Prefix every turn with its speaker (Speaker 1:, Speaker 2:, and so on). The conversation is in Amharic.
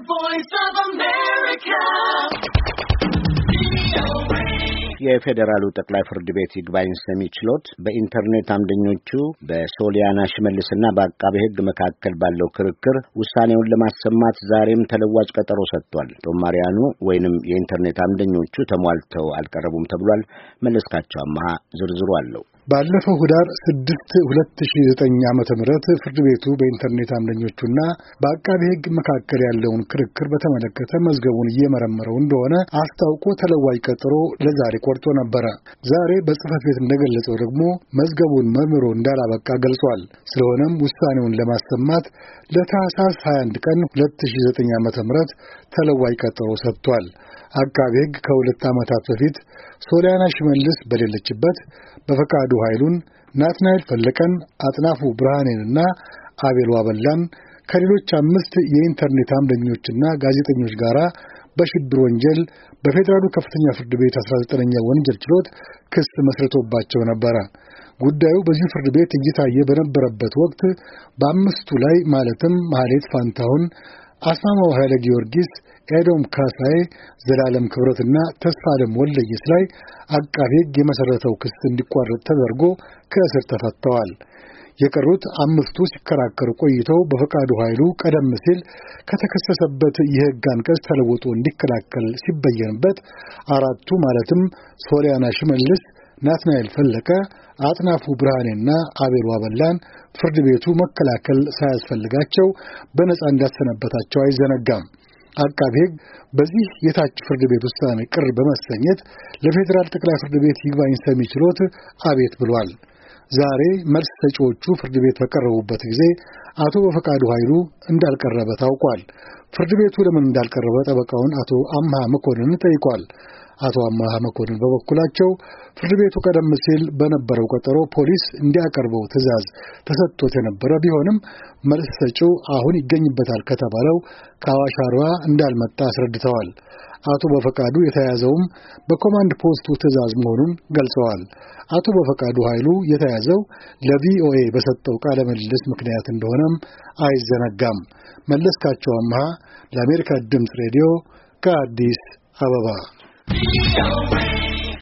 Speaker 1: voice of America.
Speaker 2: የፌዴራሉ ጠቅላይ ፍርድ ቤት ይግባኝ ሰሚ ችሎት በኢንተርኔት አምደኞቹ በሶሊያና ሽመልስና በአቃቤ ሕግ መካከል ባለው ክርክር ውሳኔውን ለማሰማት ዛሬም ተለዋጭ ቀጠሮ ሰጥቷል። ጦማሪያኑ ወይንም የኢንተርኔት አምደኞቹ ተሟልተው አልቀረቡም ተብሏል። መለስካቸው አማሃ ዝርዝሩ አለው።
Speaker 3: ባለፈው ህዳር 6 2009 ዓመተ ምህረት ፍርድ ቤቱ በኢንተርኔት አምደኞቹና በአቃቤ ሕግ መካከል ያለውን ክርክር በተመለከተ መዝገቡን እየመረመረው እንደሆነ አስታውቆ ተለዋጭ ቀጠሮ ለዛሬ ቆርጦ ነበር። ዛሬ በጽህፈት ቤት እንደገለጸው ደግሞ መዝገቡን መርምሮ እንዳላበቃ ገልጿል። ስለሆነም ውሳኔውን ለማሰማት ለታህሳስ 21 ቀን 2009 ዓመተ ምህረት ተለዋጭ ቀጠሮ ሰጥቷል። አቃቤ ሕግ ከሁለት ዓመታት በፊት ሶሊያና ሽመልስ በሌለችበት በፈቃዱ ኃይሉን፣ ናትናኤል ፈለቀን፣ አጥናፉ ብርሃኔንና አቤል ዋበላን ከሌሎች 5 የኢንተርኔት አምደኞችና ጋዜጠኞች ጋር በሽብር ወንጀል በፌዴራሉ ከፍተኛ ፍርድ ቤት 19ኛ ወንጀል ችሎት ክስ መስርቶባቸው ነበር። ጉዳዩ በዚህ ፍርድ ቤት እየታየ በነበረበት ወቅት በ5ቱ ላይ ማለትም ማህሌት ፋንታሁን፣ አስማማው ኃይለ ጊዮርጊስ፣ ኤዶም ካሳዬ፣ ዘላለም ክብረትና ተስፋለም ወልደየስ ላይ አቃቤ ሕግ የመሰረተው ክስ እንዲቋረጥ ተደርጎ ከእስር ተፈተዋል። የቀሩት 5ቱ ሲከራከሩ ቆይተው በፈቃዱ ኃይሉ ቀደም ሲል ከተከሰሰበት የሕግ አንቀጽ ተለውጦ እንዲከላከል ሲበየንበት 4ቱ ማለትም ሶሊያና ሽመልስ፣ ናትናኤል ፈለቀ፣ አጥናፉ ብርሃኔና አቤል ዋበላን ፍርድ ቤቱ መከላከል ሳያስፈልጋቸው በነጻ እንዳሰነበታቸው አይዘነጋም። አቃቤ ሕግ በዚህ የታች ፍርድ ቤት ውሳኔ ቅር በመሰኘት ለፌዴራል ጠቅላይ ፍርድ ቤት ይግባኝ ሰሚ ችሎት አቤት ብሏል። ዛሬ መልስ ሰጪዎቹ ፍርድ ቤት በቀረቡበት ጊዜ አቶ በፈቃዱ ኃይሉ እንዳልቀረበ ታውቋል። ፍርድ ቤቱ ለምን እንዳልቀረበ ጠበቃውን አቶ አምሃ መኮንን ጠይቋል። አቶ አምሃ መኮንን በበኩላቸው ፍርድ ቤቱ ቀደም ሲል በነበረው ቀጠሮ ፖሊስ እንዲያቀርበው ትዕዛዝ ተሰጥቶት የነበረ ቢሆንም መልስ ሰጪው አሁን ይገኝበታል ከተባለው ከአዋሽ አርባ እንዳልመጣ አስረድተዋል። አቶ በፈቃዱ የተያዘውም በኮማንድ ፖስቱ ትዕዛዝ መሆኑን ገልጸዋል። አቶ በፈቃዱ ኃይሉ የተያዘው ለቪኦኤ በሰጠው ቃለ ምልልስ ምክንያት እንደሆነም አይዘነጋም። መለስካቸው አምሃ ለአሜሪካ ድምፅ ሬዲዮ ከአዲስ አበባ